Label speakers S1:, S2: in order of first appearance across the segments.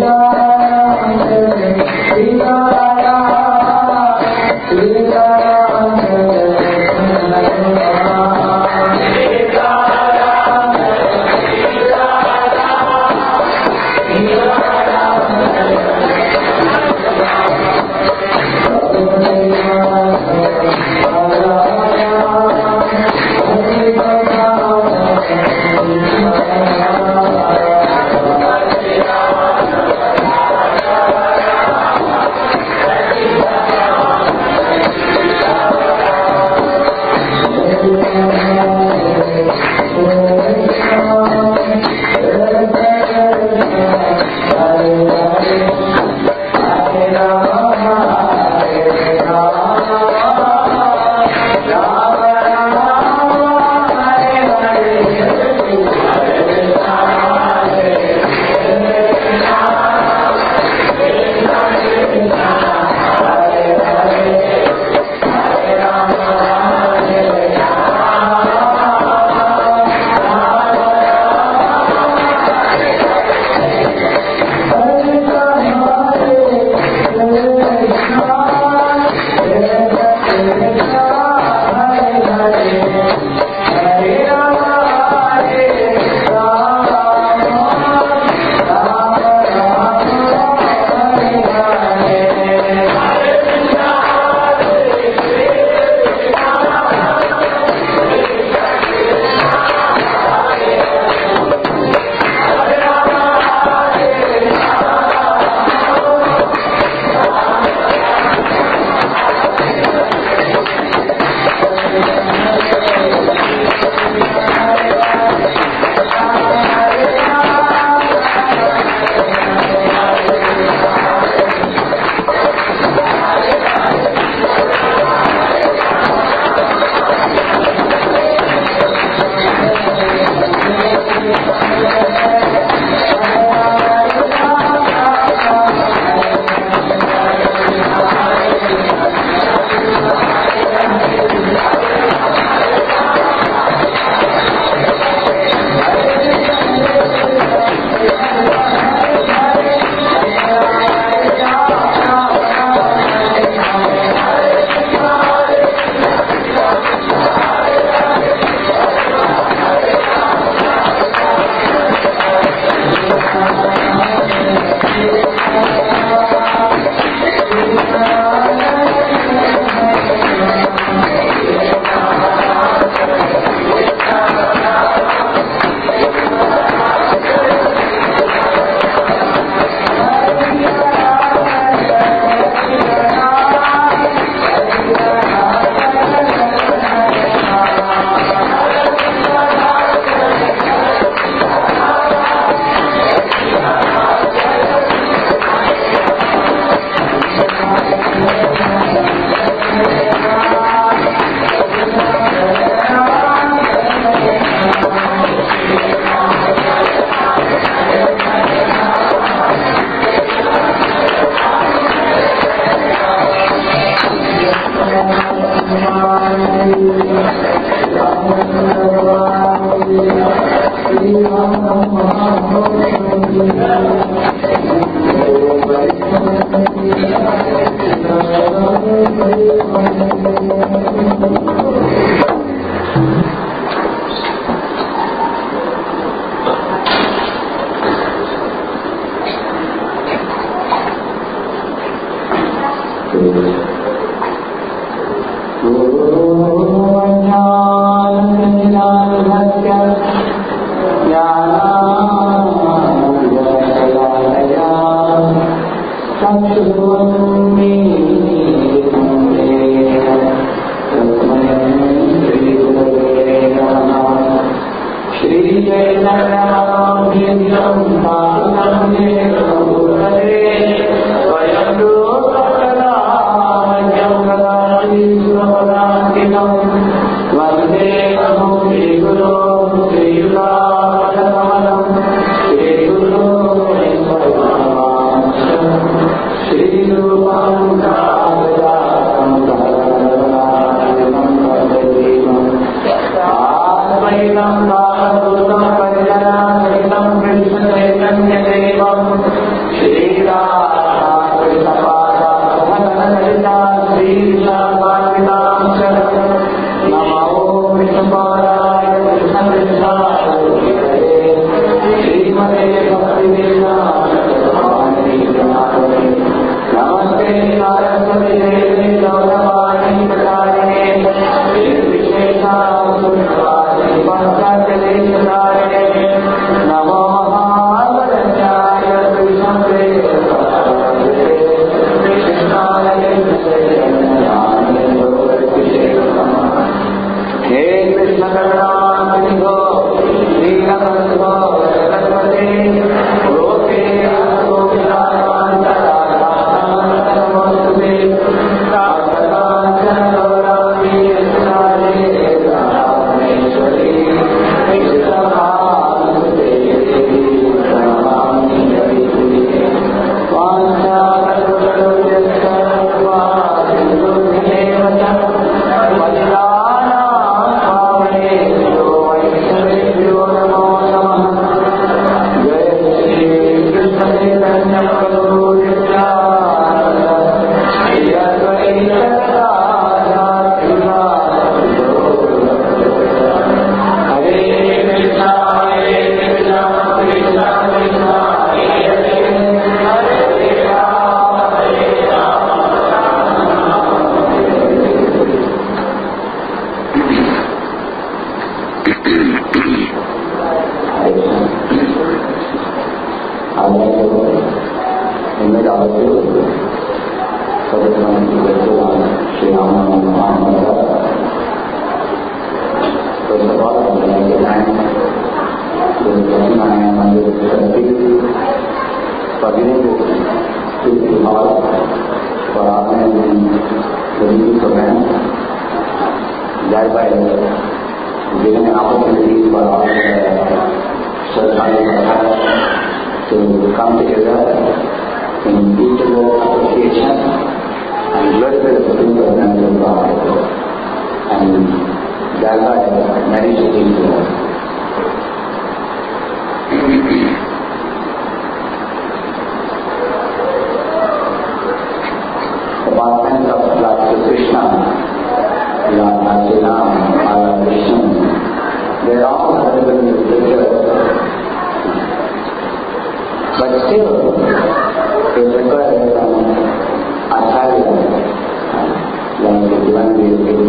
S1: Shri Guru all of you for this wonderful lecture on Sri Ramananda Mahamudra. First of all, I would like to thank the Lakshmana Mandir Committee for giving this beautiful hall for organizing the meeting program, thereby giving an opportunity for all the Shraddha to come together in mutual appreciation and bless the people of God and thereby manage the people. The pastimes of Lord Krishna, Lord Arjuna, Lord Vishnu, they are all available in the scriptures. But still, it requires some acharya, like the Divine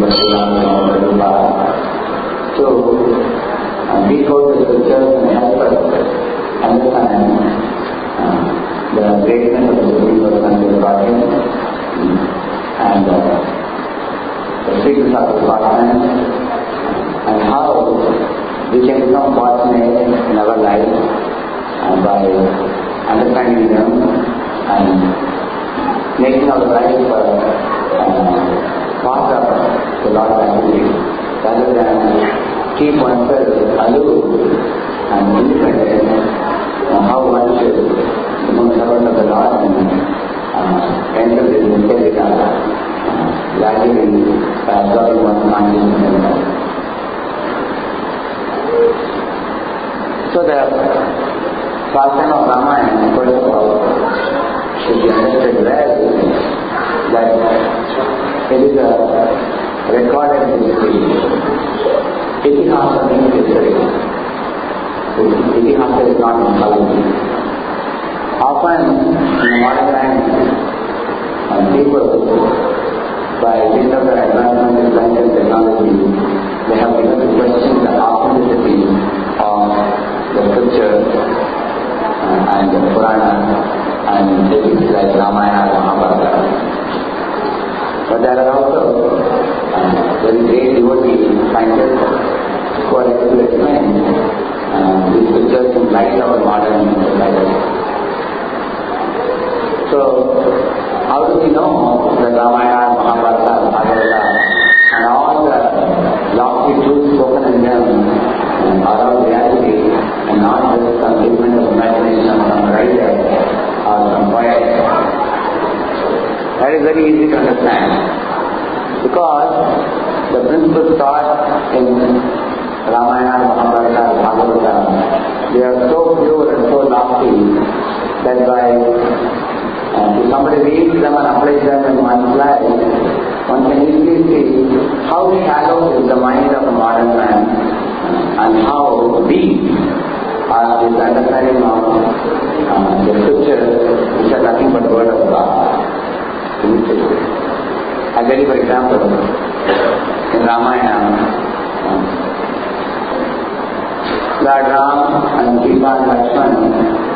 S1: to decode the scriptures and help us understand the greatness of the Supreme Personality of Godhead and the secrets of the Godhead and how we can become fortunate in our life by understanding them and making our life part of the Lord's activity rather than keep oneself aloof and independent on how one should become a servant of the Lord and enter this Nityalila, gradually absorbing one's consciousness in life. So the pastime of Ramayana, first of all, should be understood well that it is a recorded history. Itihasa means history. Itihasa is not mythology. Often in the modern times, people, by dint of their advancement in science and technology, they have begun to question the authenticity of the scriptures and the Purana and things like Ramayana and Mahabharata. But there are also very great devotee scientists who are able to explain these scriptures in light of our modern society. So, how do we know that Ramayana, Mahabharata, Bhagavata and all the lofty truths spoken in them are all reality and not just some figment of imagination of some writer or some poet? That is very easy to understand because the principles taught in Ramayana, Mahabharata, Bhagavata, they are so pure and so lofty that by if somebody reads them and applies them in one's life, one can easily see how shallow is the mind of a modern man and how deep are his understanding of the scriptures which are nothing but word of God. I'll tell you for example, in Ramayana, Lord Ram and Sita and Lakshmana,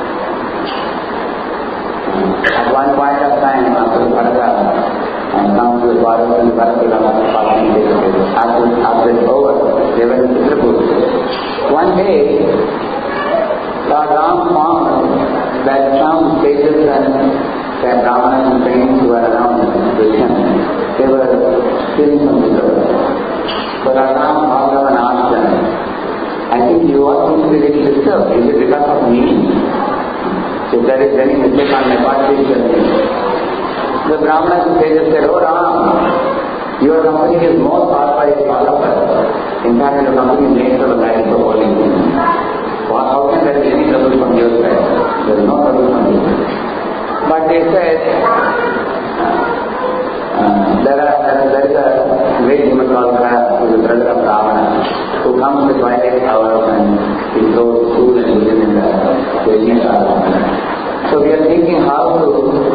S1: at one point of time after the Bharata comes to the Bharata and Bharata after it's over, they went to Chitrakoot. One day, Lord Ram found that some sages and Brahmanas and saints who were around with him, they were feeling some disturbance. So Lord Ram called them and asked them, I think you all seem to be really disturbed. Is it because of me? If there is any mistake on my part, please tell me. The Brahmanas and sages said, oh Ram, your company is more powerful than all of us. In fact, your company makes our life so holy. How can there be any trouble from your side? There is no trouble from you. But they said, there is a great demon called Kara, who is the brother of Ravana, who comes with twilight hours and he throws food and vision in the Yajna. So we are thinking how to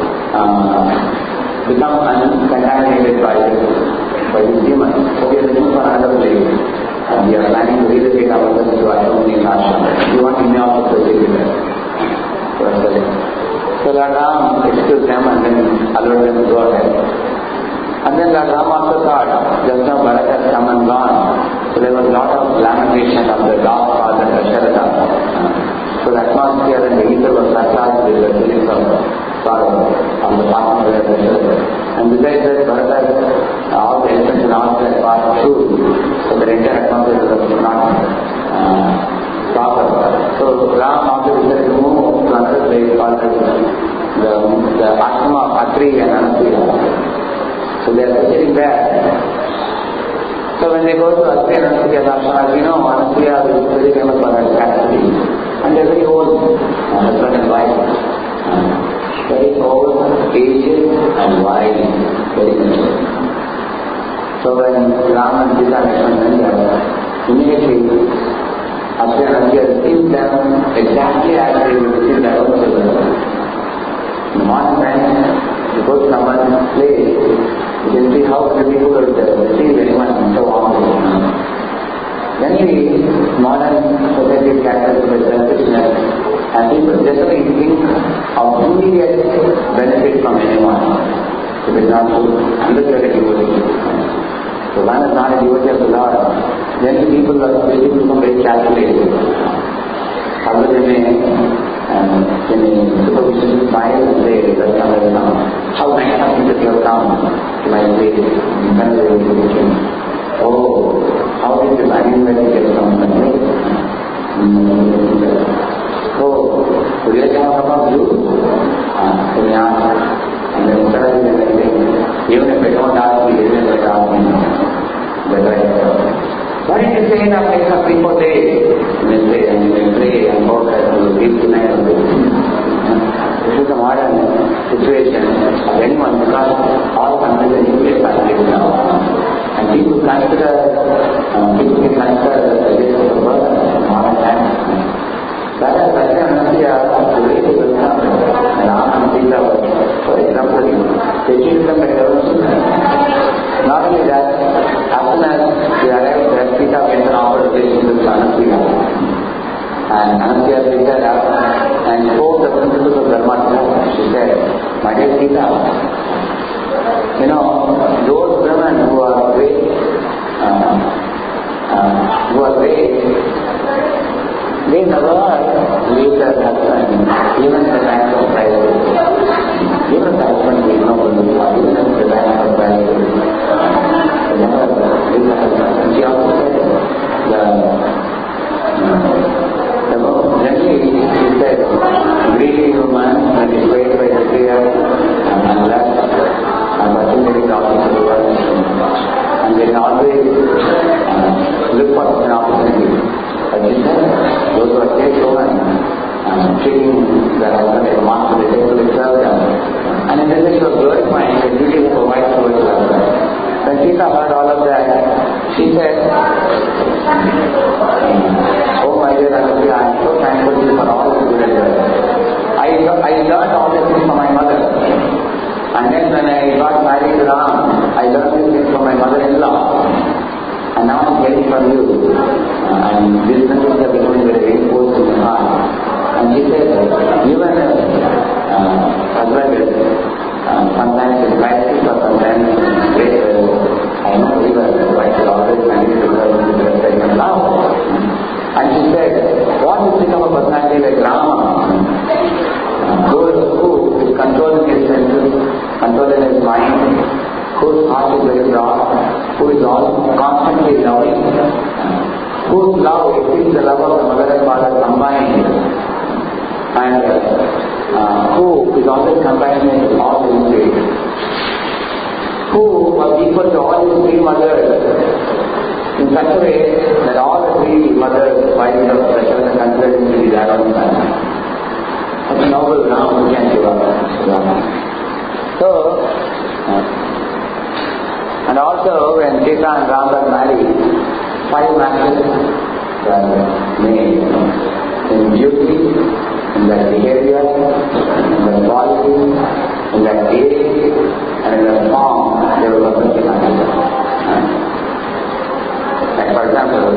S1: become uncontaminated by this demon. So we are looking for another place. We are planning to relocate ourselves to our own ashram. We want to also proceed with that. So Lord Ram excused them and then allowed them to go ahead. And then Lord Ram also thought, just now Bharat has come and gone. So there was a lot of lamentation of the dog father Dasharatha. So the atmosphere and the ether was surcharged with the feelings of sorrow on the part of Dasharatha. And besides that, Bharat, all the elephants and all that passed through, so the entire atmosphere was not proper. So Ram also decided to move to another place called the ashrama of Atri and Anasuya. So they are sitting there. So when they go to Atri and Anasuya's ashram, you know, Anasuya is very famous for her chastity. And they are very old, husband and wife. Very old, aged and wise, very mature. So when Ram and Sita went there, immediately Atri and Anasuya received them exactly as they would receive their own children. In the morning when you go to someone's place, you can see how people would receive anyone so warmly. Generally, modern society is characterized by selfishness, and people generally think of immediate benefit from anyone. It is not true, unless you are a devotee. So one is not a devotee of the Lord, then people become very calculated. Although they may superficially smile and say, welcome, how nice of you that you have come to my place, oh, how did you manage that you get from my place? Oh, would you like to have about you? Then they ask, and then suddenly they say, even if they don't ask me, they will ask me. That's right. Why did you say in a place of 3-4 days? They say, and you can pray and hope that you will be tonight or this. This is the modern situation of anyone because all countries are nuclear countries now. And people can consider this as a burden in modern times. Whereas Atri and Anasuya, the way they welcome Ram and Sita was so exemplary. They treated them like their own children. Not only that, as soon as they arrived there, Sita went and offered relationship to Anasuya. And Anasuya picked her up and spoke the principles of Dharma to her. She said, my dear Sita, you know, those women who are great, they never leave their husband even in the times of crisis. Even if the husband is no good, even in the times of crisis, they never leave their husband. And she also said, generally she said, greedy woman when is paid by the fear and left opportunity to office of the world. And they can always look for an opportunity. But she said, those who are great women treating their husband as a master, they take to serve them. And in this way she was glorifying the duty of a wife towards her husband. When Sita heard all of that, she said, oh my dear Anasuya, I am so thankful to you for all the good advice. I learned all these things from my mother. And then when I got married to Ram, I learned these things from my mother-in-law. And now I am getting from you. And these principles are becoming very reinforced in my heart. And she said, even husband is sometimes in crisis or sometimes in great I know even the wife will always continue to serve with respect and love. And she said, what is become a personality like Rama, who is controlling his senses, controlling his mind, whose heart is very broad, who is all constantly loving, whose love exceeds the love of the mother and father combined, and who is always compassionate to all his ways, who was equal to all his 3 mothers in such a way that all the 3 mothers, wives of Dasharatha considered him to be their own son. Such a noble Ram who can give up. So, and also when Sita and Ram were married, 5 matches were made in beauty, in their behavior, in their quality, in their age, and in their form. They were perfectly matched. Like for example,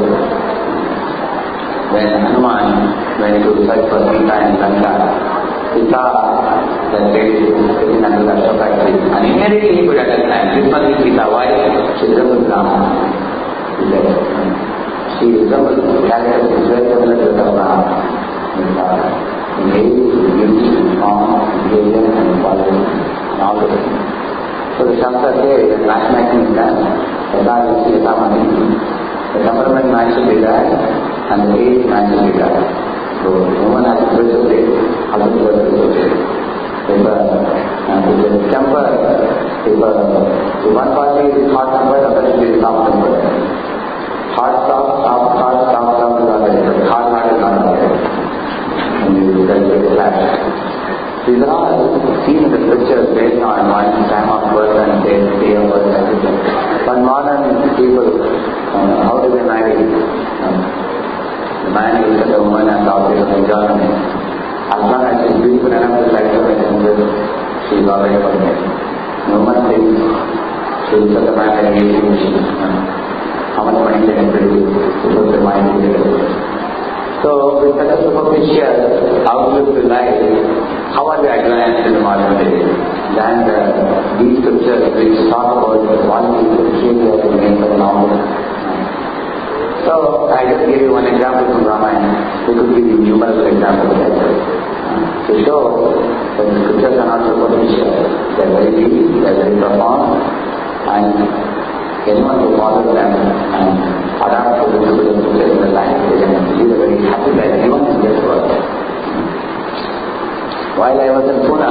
S1: when Hanuman went to search for Sita in Lanka, he saw that lady is sitting under the Ashoka tree. And immediately he could understand, this must be Sita. Why? She resembles Rama. He said, she resembles the character, is very similar to Rama. In age, beauty, form, behavior, and quality, and all those things. So the Shastra says that matchmaking is done. Yata Yusi Yata Mani. The temperament match should be there, and the age match should be there. So woman has to participate, husband has to participate. If the temper, if one party is hot tempered, the other should be soft tempered. Hard, soft, soft, hard, soft, soft is available. Hard, hard is not available. And you get a clash. These are all seen in the scriptures based on one's time of birth and day of birth and everything. But modern people, how do they marry? The man looks at the woman and the object of enjoyment. As long as she's beautiful enough to satisfy her senses, she's already perfect. The woman thinks she looks at the man and thinks how much money they can produce, she puts her mind together. So, with such a superficial outlook to life, how are we advanced in the modern day? Than these scriptures which talk about the qualities of behavior in nature and all. So, I just gave you one example from Ramayana. We could give you numerous examples like this. To show that the scriptures are not superficial. They are very deep, they are very profound, and anyone who follows them and adapts to the scriptures in their life, they can lead a very happy life even in this world. While I was in Pune,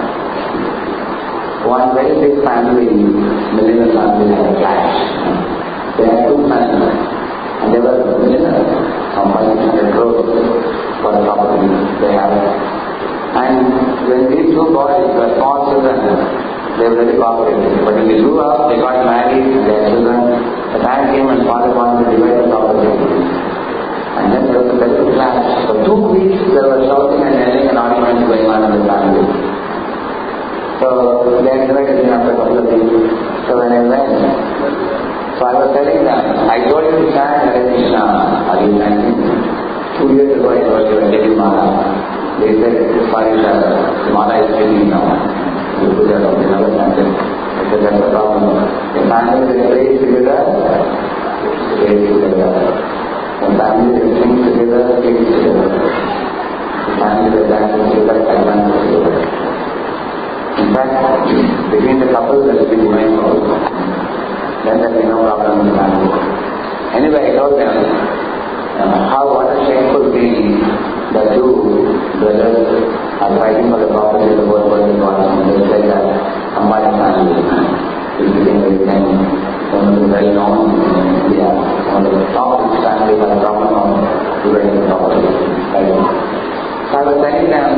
S1: one very big family, millennial family, had a clash. They had two sons, and they were millionaires, from 500 crores for the property they had. And when these two boys were small children, they were very cooperative. But when they grew up, they got married, they had children. The time came and father wanted to divide the property. And then there was a very big clash. For 2 weeks, there was shouting and yelling and arguments going on in the family. So they had divided me after a couple of weeks. So when I went, so I was telling them, I told you to chant Hare Krishna. Are you chanting? 2 years ago, I told you, I gave you Mala. They said, sorry sir, the Mala is failing now. You put that up, you never chanted. I said, that's the problem. The family that prays together, prays together. The family that sings together, sings together. The family that dances together, dances together. In fact, between the couple, there will be divine love. Then there will be no problem in the family. Anyway, I told them what a shameful thing that two brothers are fighting for the property of the whole world in one. Just like that, Ambani family is getting very famous. One of the very known in India, one of the top families has a problem of dividing the property. Right? So I was telling them,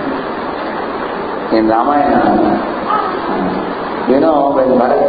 S1: in Ramayana, you know, when Bharat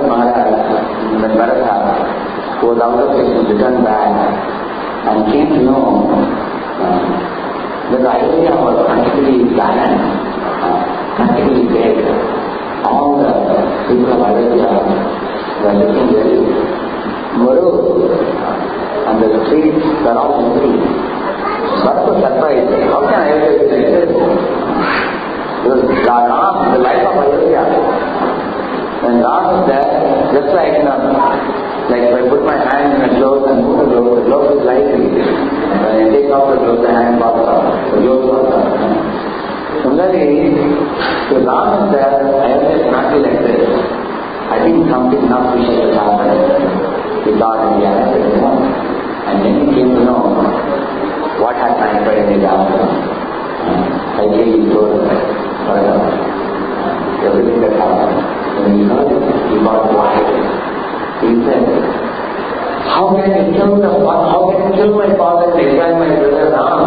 S1: was out of his returned back and came to know that the idea was practically balanced, practically dead. All the people of Ayodhya were looking very morose, and the streets were all empty. Bharat was surprised. How can Ayodhya be like this? Because Ram, the life of Ayodhya, when Ram is there, just like if I put my hand in a glove and move the glove is lively. When I take off the glove, the hand pops up, the glove pops up. Similarly, if Ram is there, Ayodhya cannot be like this. I think something not fishy has happened. He thought in the Ayodhya, and then he came to know what had transpired in his afternoon. I gave him told everything that happened. When he heard it, he got quiet. He said, how can I kill my father and exile my brother Ram?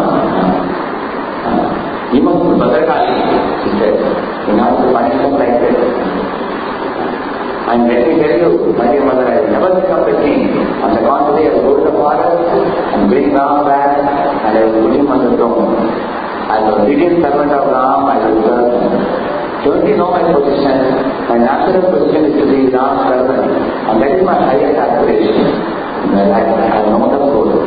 S1: You must be Bhadrakali, he said, in order to punish him like this. And let me tell you, my dear mother, I will never become a king. On the contrary, I will go to the forest and bring Ram back and I will put him on the throne. As a obedient servant of Ram, I will serve him. Don't you know my position? My natural position is to be Ram's servant, and that is my highest aspiration. I have no other goal.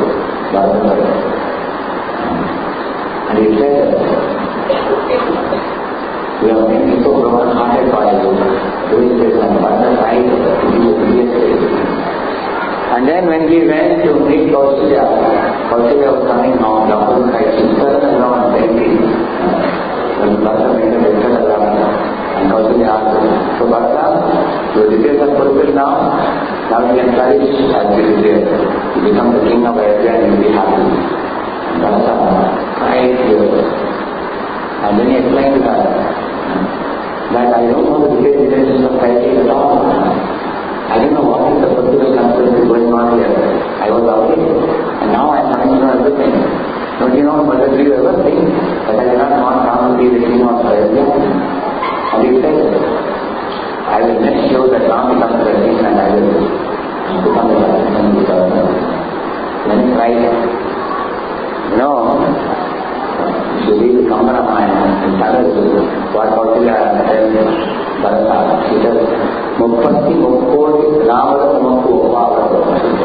S1: And he said, We have been so broken-hearted by doing this and Bharata tried to be obedient. And then when we went to meet Kausalya was coming on the opposite side. She turned around thinking. When Bharata made a better around, and Kausalya asked him, so Bharata, your details are fulfilled now. Now you can flourish as you desire. You become the king of Ayodhya and you will be happy. And Bharata cried tears. And then he explained to her that I don't know the details of Kaikeyi at all. I don't know what is the political conspiracy going on here. I was away and now I am coming to know everything. Don't you know, Mother, do you ever think that I cannot want Ram to be the king of Ayodhya? And he said, I will make sure that Ram becomes the king and I will become the king of Ayodhya. Then he cried, you know, if you read the Kamaramayana in Tamil, what Kausalya tells Bharata, she says, Muppatti Mukkoti Ramada Mukku Upavada.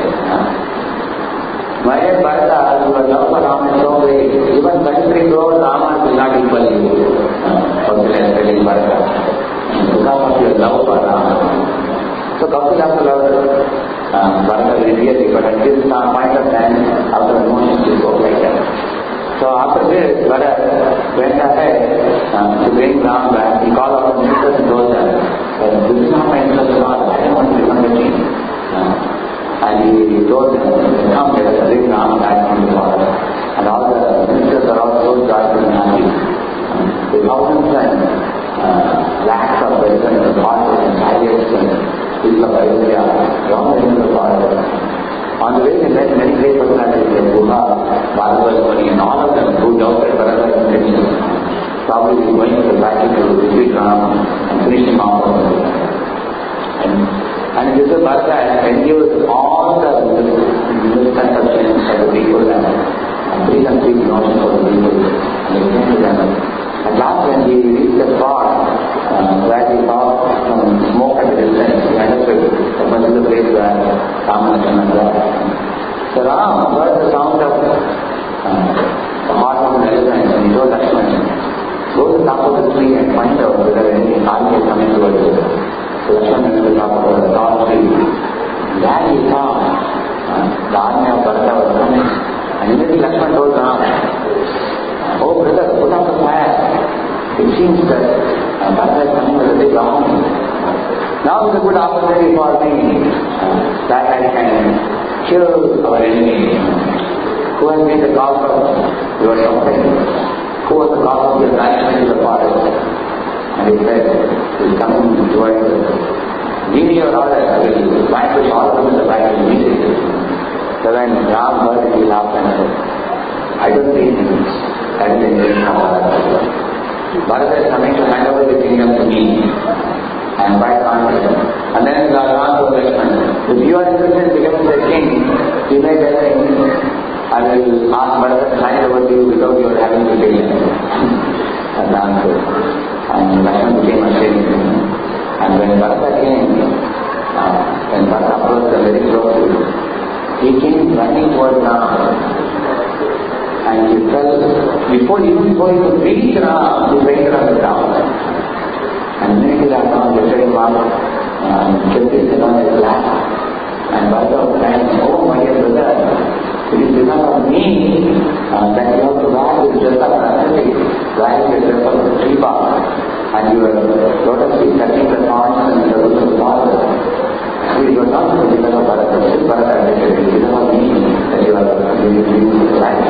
S1: My dear Bharata, your love for Rama is so great, even country grows, Rama will not equal you. Kausalya is telling Bharata, because of your love for Rama. So Kausalya also loved Bharata very dearly, but at this point of time, after emotion, she spoke like that. So after this, Bharat went ahead to bring Ram back. He called out the ministers and told them that this is not my interest at all. I don't want to become the king. And he told them, come, let us bring Ram back from the forest. And all the ministers are all so joyful and happy. The thousands and lakhs of residents, horses and chariots and people of Ayodhya, all into the forest. On the way, they met many great personalities like Guha, Bharata, and all of them who doubted Bharata's intentions. Probably going to the battle to defeat Ram and finish him off. And this is Bharata endured all the misconceptions of the people and preconceived notions of the people and explained to them. At last, when he reached the spot where he saw some smoke at a distance, he understood that must be the place where Ram and Lakshmana were. So Ram heard the sound of the heart of an elephant and he told Lakshmana, go to the top of the tree and find out whether any army is coming towards you. So Lakshmana went to the top of the tall tree. There he saw the army of Bharata was coming. And immediately Lakshmana told Ram, oh brother, put out the fire. It seems that Bharata is coming with a big army. Now is a good opportunity for me that I can kill our enemy. Who has been the cause of your suffering? Who was the cause of your banishment to the forest? And he said, he is coming towards us. Give me your order, I will vanquish all of them in the battle immediately. So when Ram heard it, he laughed and said, I don't think that is the intention of Bharata. Bharata is coming to hand over the kingdom to me. I am quite confident. And then Ram told Lakshmana, if you are interested in becoming the king, you may tell him, I will ask Bharata to hand over to you without your having to kill him. And Ram said, and Lakshmana became ashamed. And when Bharata came, when Bharata approached them very closely, he came running towards Ram. And he fell, before he could reach Ram, he fainted on the ground. And immediately Ram lifted him up and kept him on his lap. And Bharata was saying, oh my dear brother, it is because of me that you have to wear this dress of aesthetic, wear this dress of tree bark, and your lotus feet touching the thorns and the roots of the forest. It was not because of Bharata, it is Bharata admitted, it is because of me that you are living this life.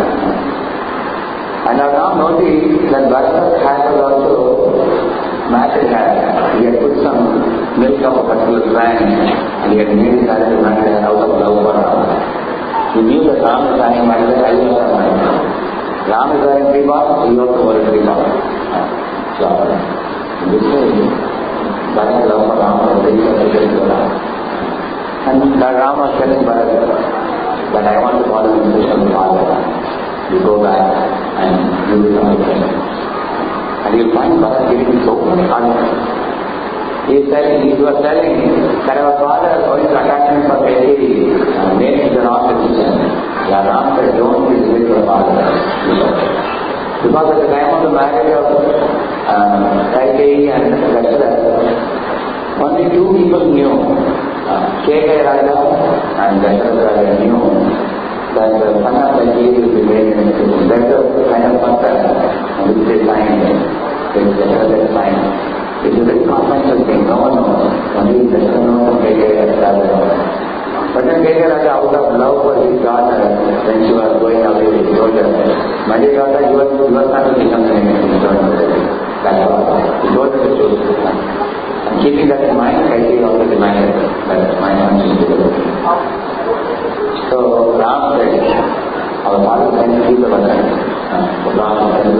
S1: And I now noticed that Bharata's hat was also matted hair. He had put some milk of a particular brand and he had made his hair to matted hair out of love for Ram. He knew that Ram is wearing matted hair, I also have matted hair. Ram is wearing tree bark, he also wore a tree bark. So, this way, Bharata's love for Ram was very sufficient for Ram. And Ram was telling Bharata that I want to follow the instruction of the father. You go back and you become a king. And you'll find Bharata giving so much honor. He was telling that our father showing attachment for Kaikeyi made it the wrong decision. Ram said, don't be with your father. Because at the time of the marriage of Kaikeyi and Dasharatha, only two people knew. Kekai Raja and Dasharatha Raja knew that the son of Kaikeyi will be made in the kingdom. That's the kind of contract which they signed, which Dasharatha signed. It is a very confidential thing. No one knows. Only Dasharatha knows from Kekai Raja. But then Kekai Raja, out of love for his daughter, when she was going away, he told her, "My dear daughter, you are not to become the next king." That's all. He told her the truth. And keeping that in mind, Kaikeyi also demanded that my son should be the king. So Ram said, "Our father can keep the vacant." So Ram said,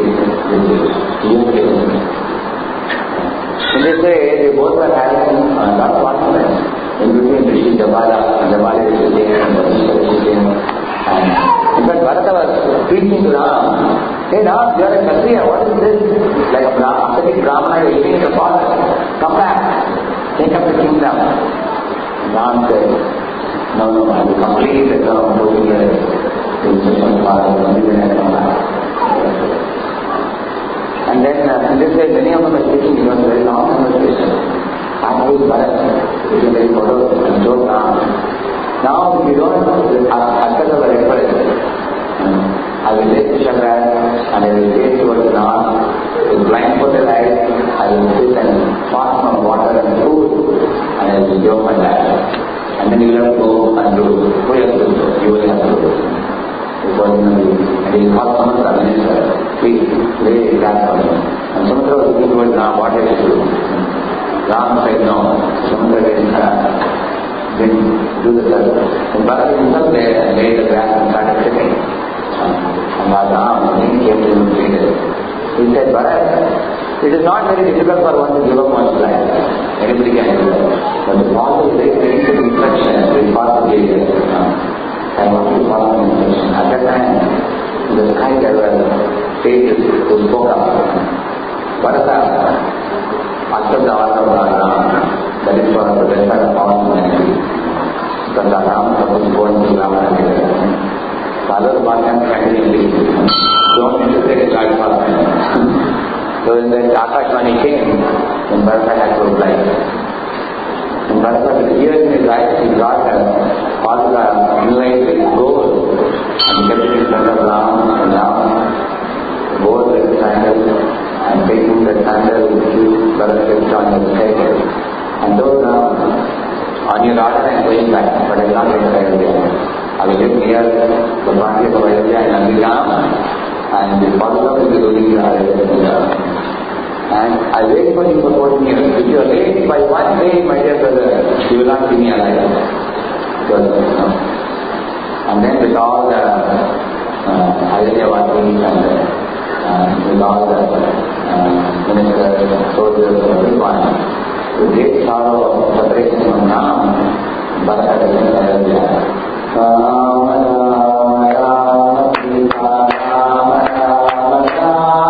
S1: in this way, they both were having a lot of confidence in between Rishi Jabala is sitting and Vasishtha is sitting. And in fact, Bharata was preaching to Ram, "Hey Ram, you are a Kshatriya, what is this? Like a ascetic Brahmana, you are eating the forest. Come back, take up the kingdom." Ram said, No, I will complete the term 14 years in Krishna's father, only then I come back. And then in this way, many of them are speaking, it was a very long conversation. After Bharat, it is very photo and so Ram. Now, if you don't, after the reference, I will take the Shabbat and I will face towards north, with blindfolded eyes, I will sit and fast from water and food, and I will give my life. And then you will have to go and do. Who has to do? You will have to do. And he called Samudra, minister, please lay that for me. And Samudra was looking towards Ram, what I should do? Ram said no. Samudra didn't do the service. And Bharata himself there and laid the grass and started sitting. And Ram, when he came to him, he said, Bharata, it is not very difficult for one to give up one's life. Anybody can do that. But the follow is very difficult instruction is part of the I want to follow the instruction. At that time, in the sky there were sages who spoke up. Bharata, after the order of Ram, that is for the welfare of all humanity. Because Ram was born to Ram and follow the Bhagwan continually. Don't interpret God for So when the Akashvani came, then Bharata had to reply. And Bharata, with tears in his eyes, he got all the inlaid with gold and kept it in front of Ram, and Ram bore the sandal and taking the sandal which Bharata kept on his head and told Ram, on your order I am going back, but I will not get Ayodhya. I will live near the boundaries of Ayodhya and Nandigram, and the father will be ruling the Ayodhya. And I wait for you for 14 years. If you are late by one day, my dear brother, you will not see me alive. And then with all the Ayodhya-Vasis and with all the ministers, soldiers, everyone, with great sorrow of separation from Ram, Bharata is Ayodhya. Ram, Ram, Sita, Ram, Ram, Ram.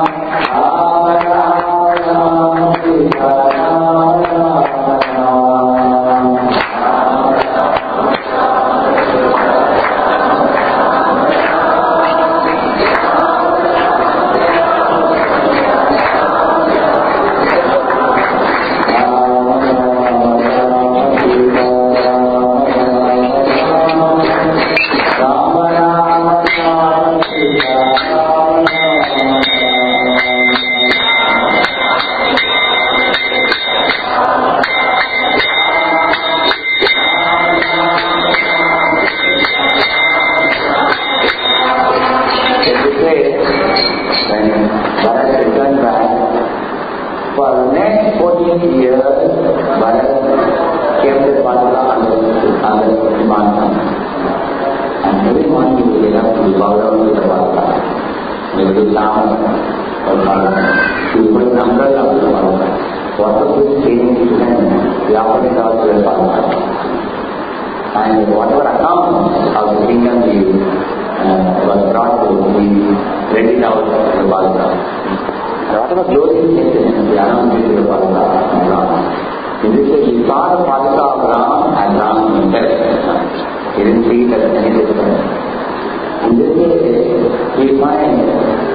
S1: And whatever account of the kingdom was brought to be readied out to the Balaka. And whatever glory he came to him, the announced to the Balaka of Ram. In this way, he saw the Balaka of Ram and Ram himself. He didn't see it as any different. In this way, we find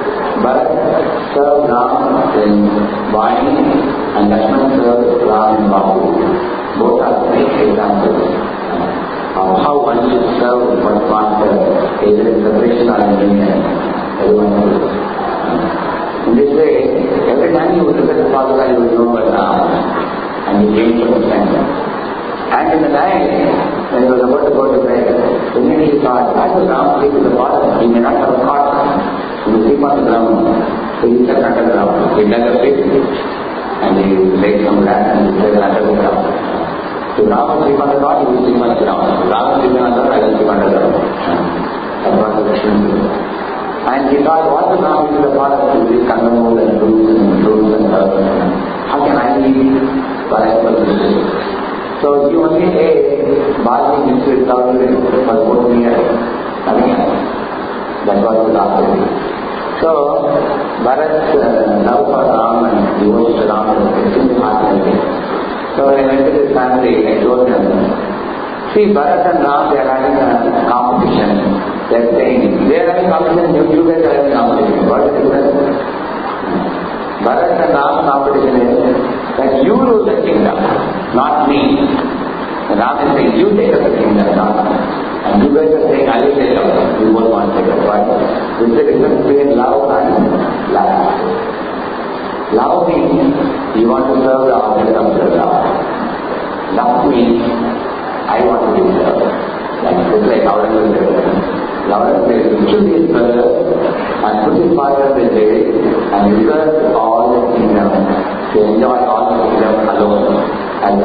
S1: Bharat served Ram in Vani and Lakshman served Ram in Bahu. Both are great examples of how one should serve one's master, either in separation or in union. Everyone knows. In this way, every time you look at the Father, you will know about Ram and he came from the center. And in the night, when he was about to go to bed, immediately he thought, why does Ram sleep with the Father? He may not have a cot. He will sleep on the ground. So he sat under the ground. He dug a pit and he laid some grass and he sat under the ground. So Ram will sleep on the cot, he will sleep on the ground. Ram will sleep on the ground, I will sleep on the ground. That was the question. And he thought, what does Ram do to the Father? He will eat kandamul and fruits and herbs. How can I eat while I am position? So he only ate barley mixed with cow urine for 14 years. Nothing else. That was his after. So Bharat's love for Ram and devotion to Ram was extremely heartbreaking. So when I went to his family, I told them, see, Bharat and Ram, they are having a competition. They are saying, they are having competition, you guys are having competition. What is the difference? Bharat and Ram competition is that you rule the kingdom, not me. And Ram is saying, you take up the kingdom, not me. And you guys are saying, I will take up. You both want to take up. But this is the difference between love and love. Love means you want to serve the object of your love. Love means I want to be served. Just like Aurangzeb said. Aurangzeb killed his brother and put his father in jail and reserved all the kingdom to enjoy all the kingdom alone as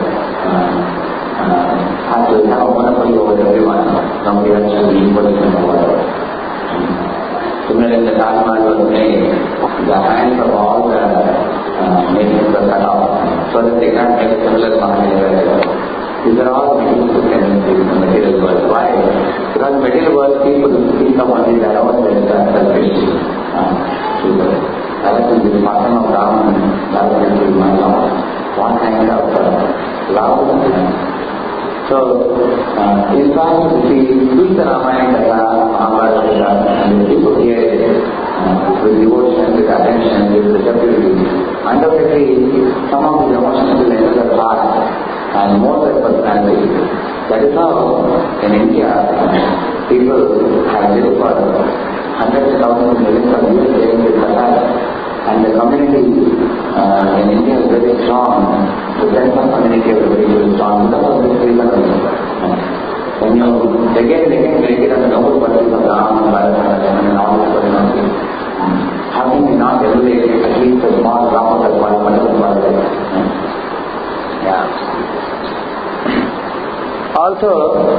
S1: to have a monopoly over everyone. Nobody else should be equal in the world. Similarly, the Taj Mahal was made, the hands of all the nations were cut off so that they can't make a similar Mahal anywhere. These are all materialistic tendencies in the material world. Why? Because in the material world, people think of only their own selfish people. That is the pattern of Ram and that is my love. One kind of love. So, in fact, if we read the Ramayana, Mahabharata, and the people hear it with devotion, with attention, with receptivity, undoubtedly some of the emotions will enter their heart and more their personality. That is how in India people have lived for hundreds of thousands of millions of years living with Sahara, and the community in India is very strong. The sense of community is very strong because of this reason also. When you again make it as a noble quality of Ram and Bharat and all this personality, how can we not emulate at least a small drop of that wonderful quality? Yeah. Also,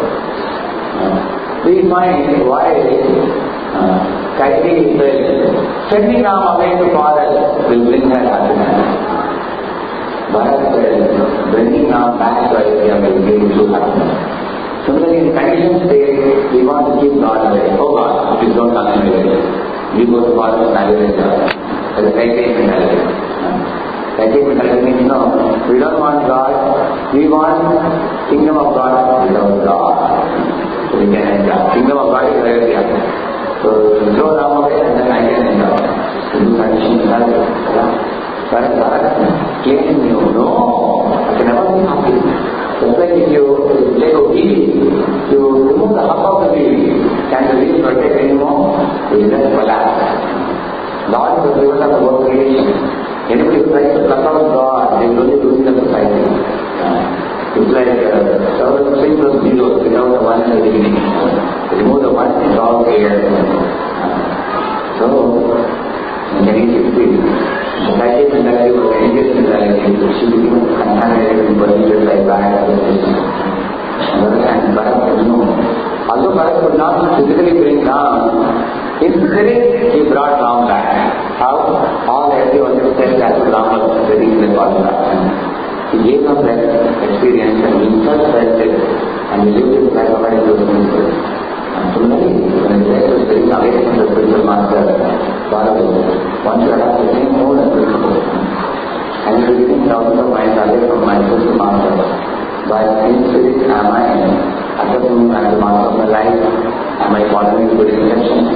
S1: we find why Kaikeyi said, sending Ram away to forest will bring her happiness. Bharat said, bringing Ram back to Ayodhya will bring true happiness. Similarly, in conditioned state, we want to keep God away. Oh God, please don't come away. You go to forest and I will enjoy. That's a Kaikeyi mentality. Kaikeyi mentality means no, we don't want God, we want kingdom of God without God. So we can enjoy. Kingdom of God is Ayodhya. So throw Ram away and then I can enjoy. So you condition mentality. But Bharat claiming you, no, I can never be happy. Just like if you take a wheel, you remove the hub of the wheel, can the wheel rotate anymore? It will just collapse. God is the giver of the whole creation. Anybody who tries to cut out God, they will only lose the society. It's like several strings of zeros without the one in the beginning. Remove the one, it's all clear. So, in any case, the Kaikeyi mentality was engaged mentality. She became contaminated and polluted like bad association. On the other hand, Bharat said no. Although Bharat could not physically bring Ram, in spirit he brought Ram back. How? All everyone said that Ram was very clear about that. He gave us that experience and he himself felt it and he lived his life according to his principles. And similarly, when he said he was getting away from the spiritual master, Bharat, once you adapt the same mode and principles, and you will think thousands of miles away from my spiritual master, but in spirit am I accepting him as the master of my life? Am I following his good intentions?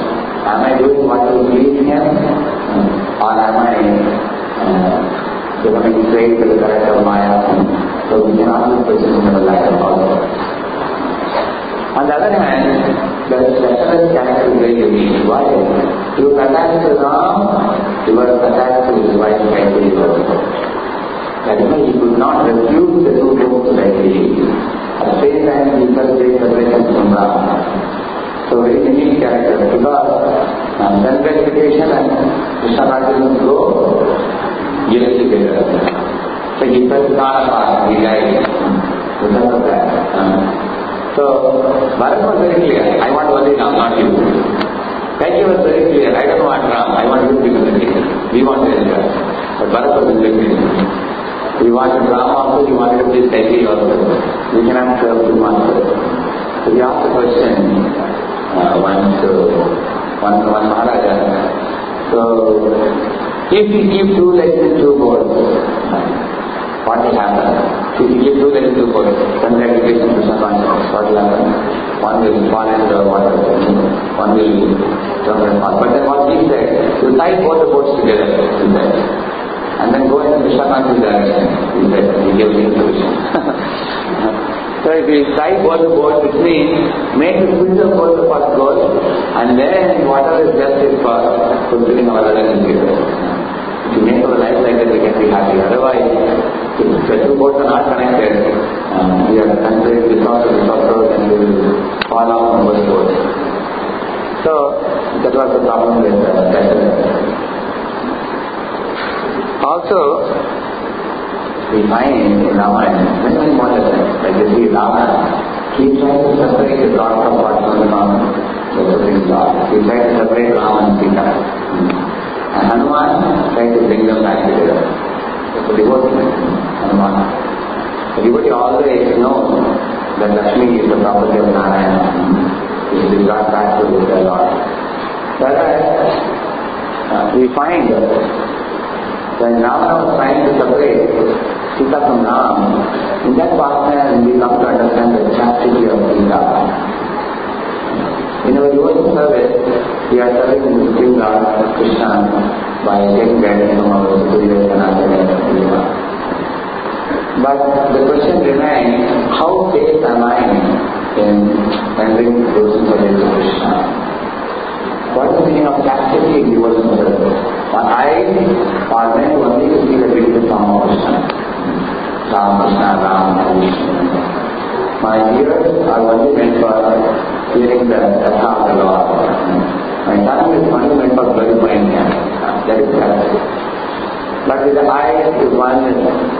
S1: Am I doing what is pleasing him? Or am I becoming slave to the character of Maya? So we can ask this question in our life also. On the other hand, the specialist character is very unique. Why? He was attached to Ram, he was attached to his wife Kaikeyi also. That is why he could not refuse the two groups directly. At the same time, he felt very separation from Ram. So very unique character, because self-gratification and Krishna consciousness go get together. So he felt not apart, he died because of that. So Bharat was very clear, I want only Ram, not you. Kaikeyi was very clear, I don't want Ram, I want you to become the king. We want to enter. But Bharat was very clear. We wanted Ram also, we wanted to please Kaikeyi also. We cannot serve two masters. So we asked the question one Maharaja. So, if you give two legs and two boards, what will happen? If you give two legs and two boards, self-gratification, Krishna consciousness, what will happen? One will fall into the water, one will jump and fall. But then what he said, you tie both the boards together, he said, and then go in the Krishna consciousness direction, he said, he gave me intuition. So if you tie both the boards, which means make the spiritual goal the first goal, and then whatever is left is for fulfilling our other interests. If you make our life like that, we can be happy. Otherwise, if the two boards are not connected, we are considered this also, and we will fall off from both boards. So that was the problem with that. Also, we find in Ramayana many more lessons. Like you see, Rama, he tried to separate the God from the Supreme God. He tried to separate Rama and Sita. And Hanuman tried to bring them back together. So devotee, Hanuman. The devotee always knows that Lakshmi is the property of Narayana. He is brought back to the Lord. Whereas we find when Ravana was trying to separate Sita from Ram, in that partner we come to understand the chastity of Sita. In our devotional service, we are serving the Supreme Lord Krishna by taking guidance from our superior Sanatana. But the question remains, how safe am I in rendering devotional service to Krishna? What is the meaning of chastity in devotional service? My eyes are meant only to see the beautiful form of Krishna. Ram, Krishna, Ram, Krishna. My ears are only meant for hearing the Katha of the Lord. My tongue is only meant for glorifying Him. That is chastity. But with the eyes, one is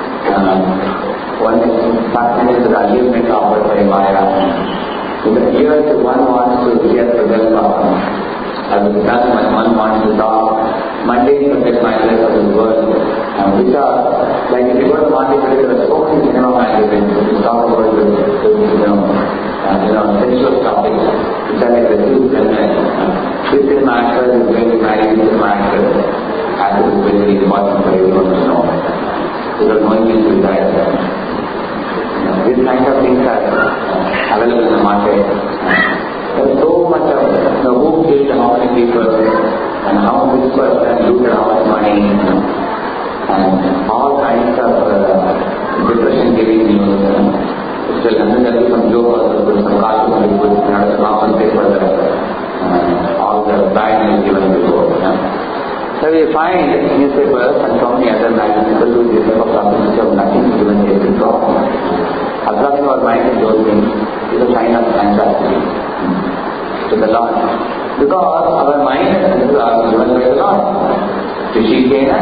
S1: fascinated with the achievement offered by Maya. With the ears, one wants to hear the well of the tongue, one wants to talk mundane subject matters of this world, which are, like if you go to Madhya Pradesh, there are so many cinema magazines which talk about the sensual topics, which are like the two feminine. This cinema actor is going to marry this cinema actor. Actor is very important for everyone to know. Without knowing this desire. This kind of things are available in the market. There is so much of who killed how many people and how this person looted how much money and all kinds of depression giving news. Still, and then there is some joke also, some cartoon people in order to compensate for all the bad news given before. So we find newspapers and so many other magazines people do this type of topics which have nothing to do with the problem. Absorbing our mind in those things is a sign of anxiety to the Lord. Because our mind is given by the Lord. Rishikena,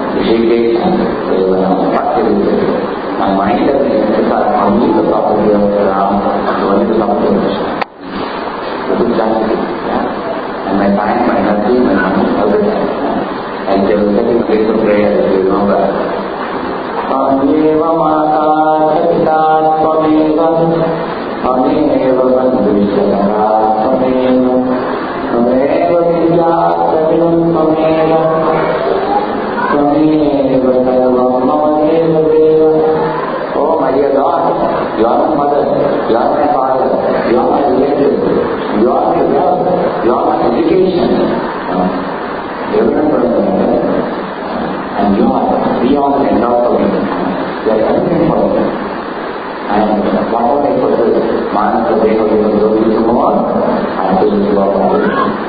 S1: what is it? My mind and senses are only the property of Ram, only the property of Krishna. That is chastity. And my time, my energy, my money, everything. And they will set in place of prayer, if you remember. Ameva mata pita tvameva ameva bandhushanara tvameva ameva vidya savinam tvameva tvameva sarvam mameva deva. Oh my dear Lord, you are my mother, you are my father, you are my relative, you are my love, you are my educator. creation. And you are, we all endowed for me. We are everything for me. And whatever I put this man to say, you will do this tomorrow, I will do all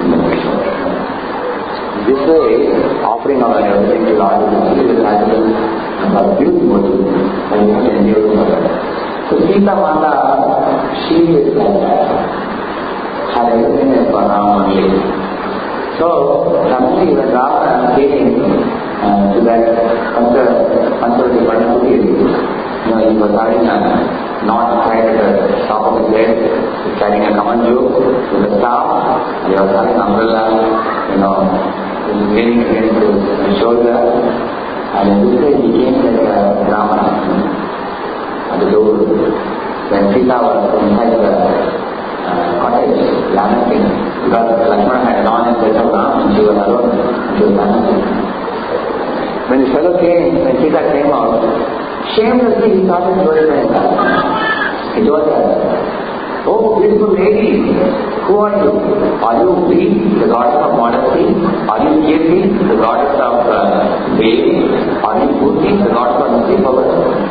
S1: this way, offering our everything to Lord, is actually a beautiful and you can enjoy it. So Sita Mata, she is like that. Her everything is for Rama only. So, suddenly when Ravana came to that Panchavati Pannakuti, he was having a knot tied at the top of his head, carrying a kamanju with a staff, and he was having an umbrella, leaning against his shoulder, and in this way he came like Ravana at the door. When Sita was inside the cottage, lamenting, because Lakshmana had gone in search of Ram and she was alone, she was lamenting. When this fellow came, when Sita came out, shamelessly he started glorifying God. He told her, "Oh beautiful lady, who are you? Are you Bhi, the goddess of modesty? Are you Kirti, the goddess of baby? Are you Bhuti, the goddess of mystic power?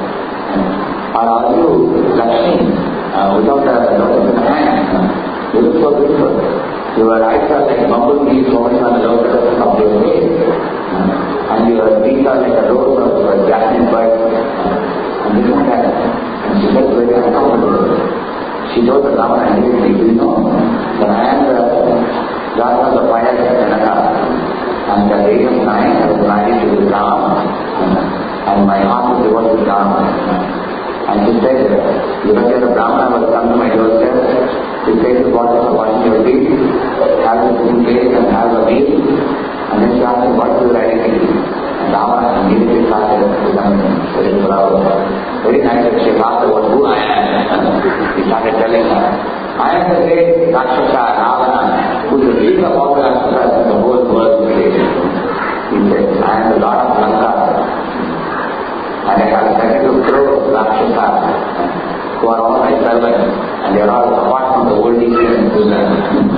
S1: Or are you Lakshmi, without a lotus in the hand? You look so beautiful. Your eyes are like bumblebees moving on the lotus of your face, and your feet are like a rose of jasmine bud, and this and that." And she felt very uncomfortable. She told the Ravana, "Do you know that I am the goddess of the fire of Janaka, and the day of 9 I was married to Ram, and my heart was devoted to Ram." And she said, "Because you are a Brahmana, will come to my doorstep, to take the water for washing your feet, have the food place and have a meal, and then she asked me, what is your identity?" And Ravana immediately started becoming very proud. Very nice that she asked about who I am. He started telling her, "I am the great Rakshasa, Ravana, who is the leader of all the Rakshasas in the whole world today." He said, "I am the Lord of Lanka, and I have 32 crores Rakshasas who are all my servants, and they are all apart from the old Eastern Buddha."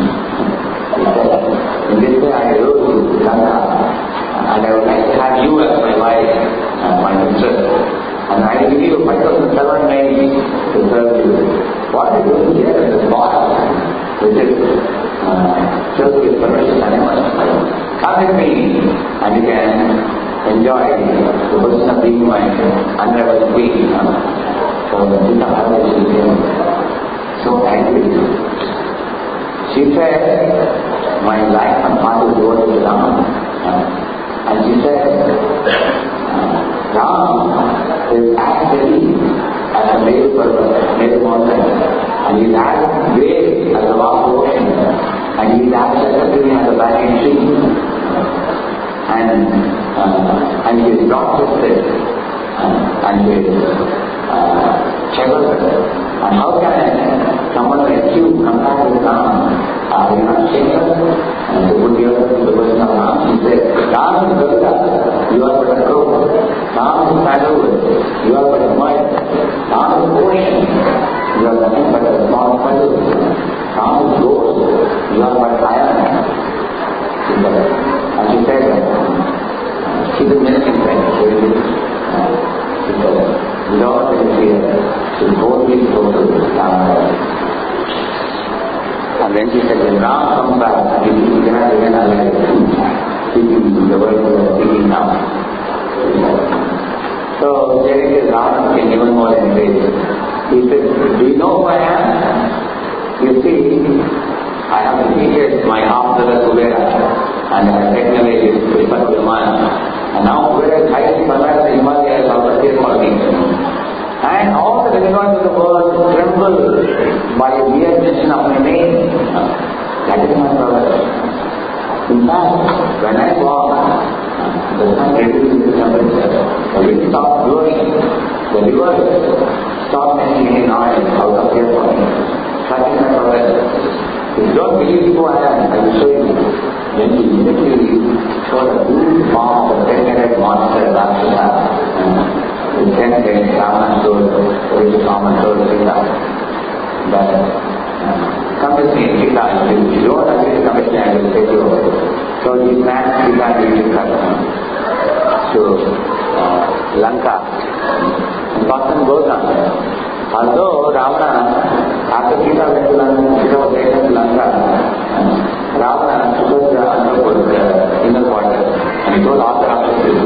S1: He said, "In this way I rule Lanka, and I would like to have you as my wife and my mistress. And I will give you 5,000 servant maids to serve you. What are you doing here in this box, which is just with permission animals? Come with me, and you can enjoy the position of being my unraveled queen." So when Sita heard it, she became so angry. She said, "My life and heart is devoted to Ram." And she said, "Ram is as heavy as a Meru mountain, and he is as great as a vast ocean, and he is as shelter-giving as a banyan tree, and he is broad-chested, and he is cherubic. And how can someone like you compare with Ram? Are you not shameless?" And they put yourself in the position of Ram. He said, "Ram is Garuda, you are but a crow. Ram is sandalwood, you are but a mud. Ram is ocean, you are nothing but a small puddle. Ram is gold, you are but iron." And she said, she didn't mention that. She said, without any fear, she boldly spoke to Ram. And then she said, "When Ram comes back, he cannot remain alive, seeking the world we are seeking now." So there is Ram became even more enraged. He said, "Do you know who I am? You see, I have defeated my half-brother Kubera, and I have taken away his Vipat Viman. And now Kubera is hiding somewhere in the Himalayas out of here for me. And all the demigods of the world tremble by a mere mention of my name. That is my brother. In fact, when I walk, the sun reduces its temperature, the wind stops blowing, the river stops making any noise out of here for me. That is my brother. If you don't believe who I am, I will show you." Then he immediately showed a huge form of a 10-headed monster, Rakshasa. And then Ravana told Sita that, "Come with me, Sita. If you don't agree to come with me, I will take you So he planned Sita to come to Lanka. And Bhaktan goes on. Although Ravana, after Sita went to Lanka, Sita was taken to Lanka, Ravana took the inner quarter and he told all the Rakshasas,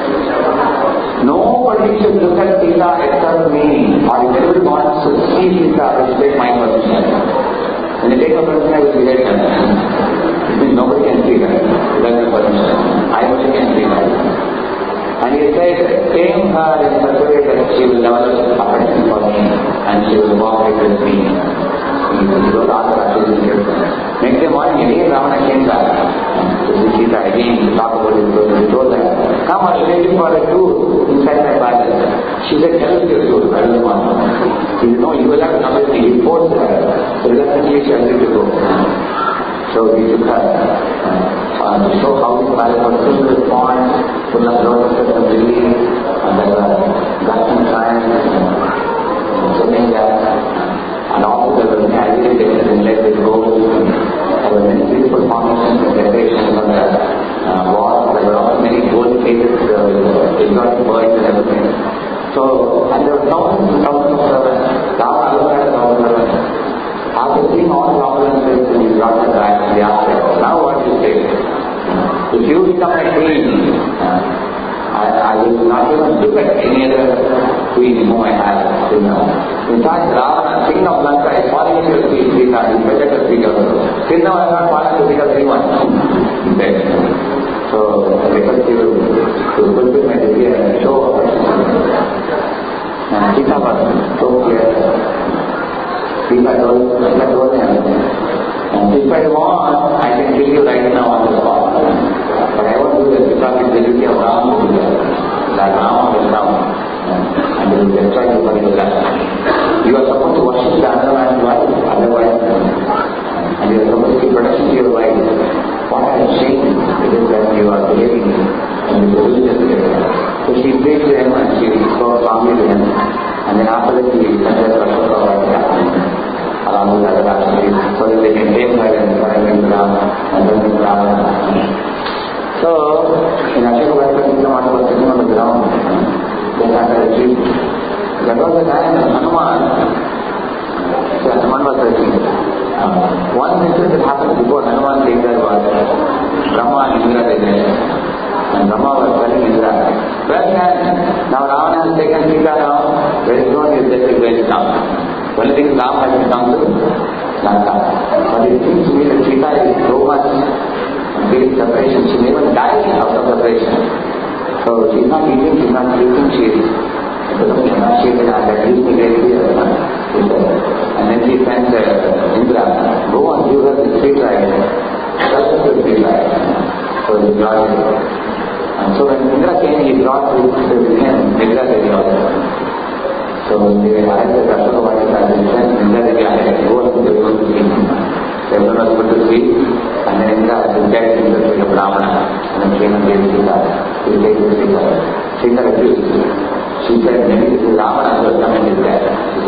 S1: nobody should look at Sita except me, or if anybody wants to see Sita, they should take my permission. When they take a permission, I will see her. Nobody can see her without the permission. I only can see her. And he said, tame her in such a way that she will develop affection for me and she will walk with me. He wrote all the Rakshasas. Next day morning, again Ravana came back to see Sita again to talk about his story. He told her, come, I will take you for a tour inside my palace. She said, tell us your story, I don't want. He said, no, you will have to come with me. He forced her. So reluctantly she agreed to go. So he took her to show how his palace was filled with ponds, full of lotuses and lilies, and there were gusting fans, swimming there. And also there were many ideas inlaid with gold. There were many beautiful formations and decorations on the walls. There were also many gold cages, exotic birds and everything. So, and there were thousands and thousands of servants. Ravana looked at the thousands of servants. After seeing all the opulences, he brought her back and he asked her, now what do you say? If you become a queen, I will not even look at any other queen whom I have. In fact, Ravana, king of Lanka, is falling into your feet, Sita, he better to speak of her. Till now I have not fallen to speak of anyone. So, I request you to fulfill my desire and show affection. And Sita was so clear. Sita told him, if I want, I can kill you right now on the spot. But I won't do this because it's the duty of Rama to do that. Rama will come and he will destroy you for your life. You are supposed to worship the other man's wife, otherwise, and you are supposed to give protection to your wife. What a shame it is that you are behaving in this religious way. So she prayed to him and she spoke strongly to him. And then after that he sent her to along with other Rakshasas, so that they can take her and surrender to Rama and then to Ravana. So, in Ashoka Sita Mata was sitting on the ground, just under a tree. That was the time when Hanuman was searching. One incident that happened before Hanuman came there was Brahma and Indra were there. And Brahma was telling Indra, well man, now Ravana has taken Sita now, very soon his death is going to come. Only thing Ram has to come to Lanka. But it seems to me that Sita is so much feeling separation. She may even die out of separation. So she is not eating, she is not sleeping, she is becoming emaciated and that gives me great fear. And then she sent Indra, go and give her the street ride. Just the street ride. So he brought it. And so when Indra came, he brought with him Indra Devi also. So they had the Ashoka Vatika and they sent Indra Devi ahead, go and they were going to see him. Everyone was going to see, and then Indra rejected the king of Ravana, and then came and gave Sita. He gave the Sita. Sita refused. She said, maybe this is Ravana who has come in his death.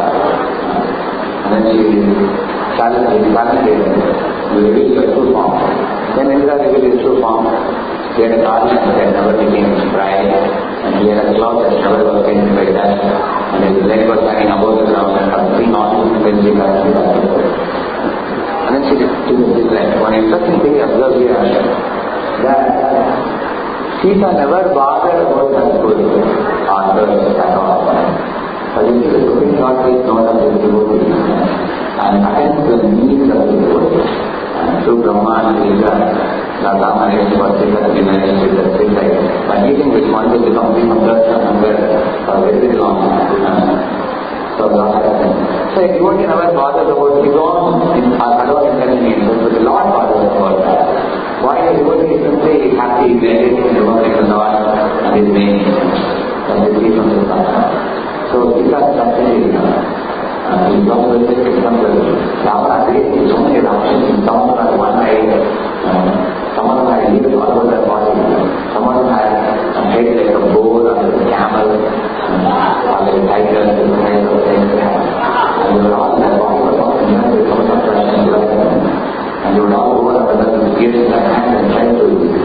S1: And then she challenged him, you reveal your true form. Then Indra revealed his true form. He had a garment that never became bride, and he had a cloth that never was painted like that, and his leg was hanging above the ground, and her feet not when she got to that. And then she took his leg. One interesting thing I observed here, that Sita never bothered about her good or hers at all. But it is a Supreme Lord takes note of his devotee and attends to the needs of the devotee. And through Brahma and Indra, Rama is for Sita to be managed with the street light. But eating which one will become free from thirst and hunger for very, very long. So a devotee never bothers about his own intention, but the Lord bothers about that. Why a devotee is simply happy, meditating and remembering the Lord and his name, and his free from the past. So Sita is actually in some ways example. Ravana created so many Rakshasas, some of them had one eye, some of them had ears all over their body, some of them had a head like a bull or a camel, or like a tiger, different kinds of things. And they were all, their body was all covered with so much flesh and blood. And they would all go over and under the ears in their hands and try to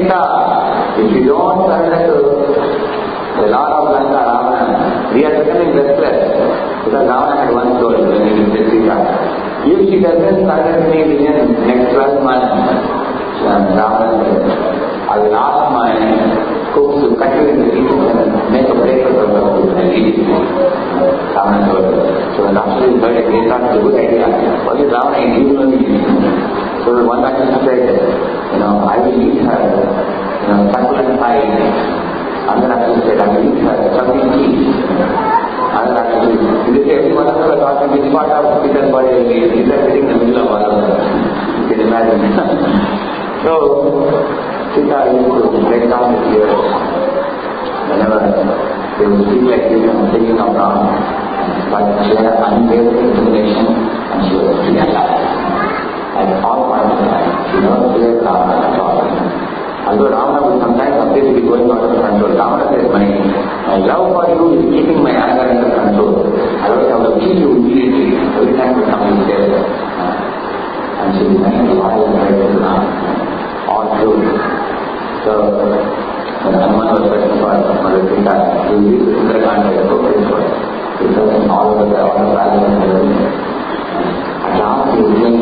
S1: Sita, if you don't surrender to the Lord of Lanka, Ravana, we are becoming restless. Because Ravana had one soul when he visited Sita. If she doesn't surrender me within next 12 months, Ravana said, I will ask my cooks to cut you into pieces and make a breakfast of the food and eat it. Ravana told her. So when Lakshmi heard it, they thought it was a good idea. What is Ravana eating? So one Lakshmi said, I will eat her, succulent pie. Another Lakshmi said, I will eat her sucking cheese. Another Lakshmi said, this every one of us thought which part of Sita's body will be. Sita sitting in the middle of all of them. You can imagine. So, Sita used to break down the tears whenever they would speak like this and thinking of Ram. But she had an unwavering determination and she was free and alive. At all points of time, she never feared Ravana at all. Although Ravana would sometimes appear to be going out of control, Ravana said, my love for you is keeping my anger under control. Otherwise I will kill you immediately every time you come to stay there. And she remained loyal and faithful to Ram. All true. So, when Hanuman was searching for Mother Sita, he used the Sundarakanda as a focus for it. He was searching all over the valleys and everything. At last he came,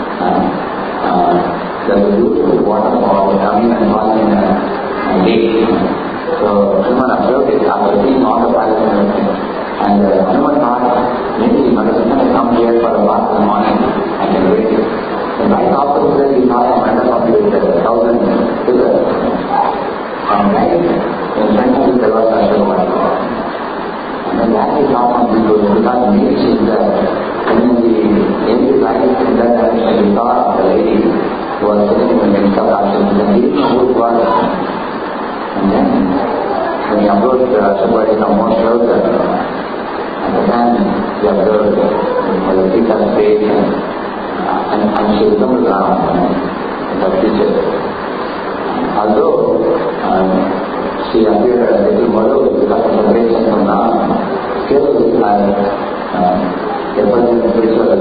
S1: there was a beautiful waterfall coming and falling in a lake. So Hanuman observed it after seeing all the valleys and everything. And Hanuman thought, maybe Mother Sita may come here for a bath in the morning. I can wait. And right opposite we saw a mandapa with 1,000 pillars. And right in front of it there was a waterfall. And then that we saw from people because maybe she is there. And when we came to light in that direction, we saw the lady who was sitting in the midst of Ashram and he didn't know who it was. And then when he approached Ashram, he come more closer. At the time he observed the Sita's face and she becomes Ram in the future. Although she appeared a little model because of separation from Ram, still as a person in spiritual